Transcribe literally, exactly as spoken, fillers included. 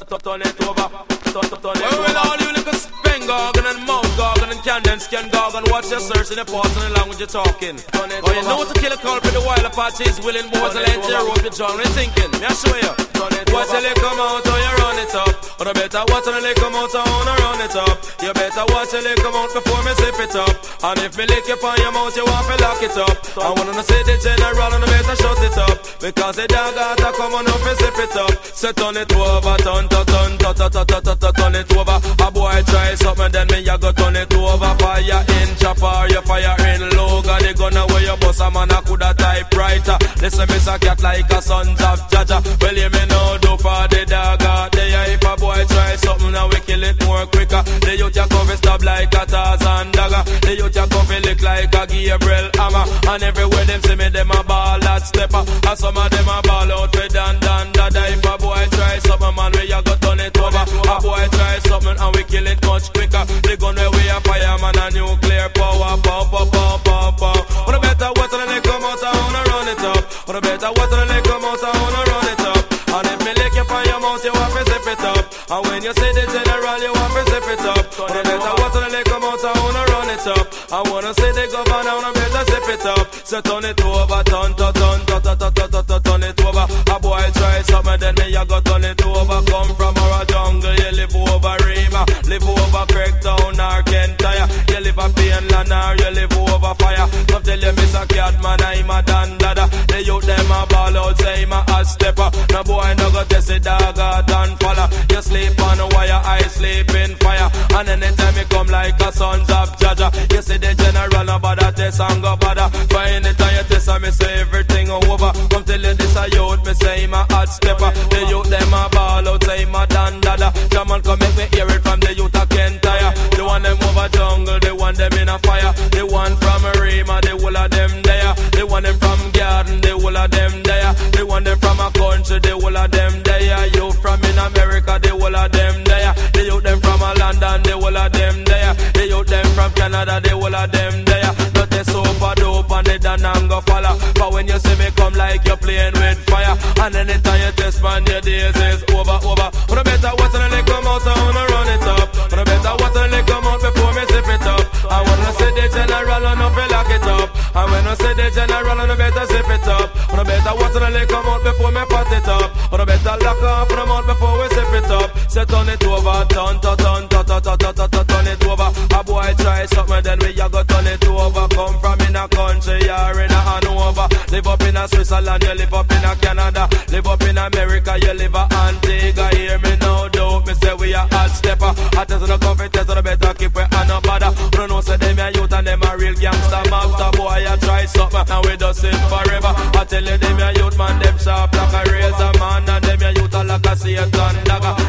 turn it over. Well, well, all you little spin gargan and mouth gargan and candence can gargan. Watch your search in the parts and the language you're talking. Oh, you know to kill a culprit, the wild Apache is willing. Boys will enter your rope, you're John, you're thinking. Me I show you. Watch your leg come out or you run it up. Or the better watch your leg come out or wanna run it up. You better watch your leg come out before me zip it up. And if me lick you on your mouth, you want to lock it up. I wanna say the general and the better shut it up. Because the dog got to come on up and zip it up. So turn it over, turn, turn, turn, turn, turn, turn, turn, turn it over. A boy try something, then me ya go turn it over. Fire in chopper, you fire in low. Got the gun away your boss, a man a coulda typewriter. Listen, me a cat like a sons of Jaja. Well, you me know do for the dog out there. If a boy try something, now we kill it more quicker. The youth ya come stop like a Tarzan dagger. The youth ya come lick like a Gabriel hammer. And everywhere them see me, them a ball that stepper. And some of them a ball out for dan dan dada. If a boy try something, man, we ya go turn it over. A boy try something and we kill it much quicker. The gun where we a fireman and nuclear power. Pow, pow, pow, pow, pow. On the better water and they come out, I wanna run it up. On the better water and they come out, I wanna run it up. And if me lick you on your mouth, you want to zip it up. And when you say the general, you want to zip it up. On the better water and they come out, I wanna run it up. I wanna say the governor, I better zip it up. So turn it over, turn, turn, turn, turn, turn, turn, turn, turn, turn it over. A boy try something, then me, you go turn it over. Come from our jungle, you live over Rima. Live over Craigtown or Kentire. You live a Painland or you live over fire. Come tell you, Mister Catman, I'm a dandada. The youth, them a ball out, say I'm a hot stepper. No boy no go test the dog out and follow. You sleep on a wire, I sleep in fire. And anytime you come like a sons of Jaja. You see the general, no bother test and go bother. For anytime you test and me say everything over. Come tell you this a youth, me say I'm a hot stepper. The youth, them a ball out, say I'm a dandada. Jaman come make me hear it from the youth of Kentire. The one them over jungle, the one them in a fire. The one from Rima, the whole of them there. The one them from Garden, the whole of them there. The one them from a country, the whole of them there. You from in America, the whole of them there. The youth them from a London, the whole of them there. The youth them from Canada, the whole of them there. Not the super dope and they done and go follow. But when you see me come like you're playing with fire. And anytime you test man, your days is over, over. When I better watch and they come out, I wanna run it up. When I better watch and they come out before me zip it up. I wanna say the general and I feel lock it up. And when I say the general and I better zip it up. When I better watch and they come out before me pat it up. When I better lock off from out before we zip it up. Say turn it over, turn, turn, turn, turn, turn, turn, turn, turn, turn it over. A boy try something, then we ya go turn it over. Come from in a country, you're in a Hanover. Live up in a Switzerland, you live up in a Canada. Live up in America, you live a Antigua. Hear me now, don't me say we a hot stepper. I test on the comfort, test on the better keep we on no bother. We don't know say them a youth and them a real gangster. Master boy, I try something and we just it forever. I tell you them a youth man, them sharp like a razor man. And them a youth a like a Satan dagger.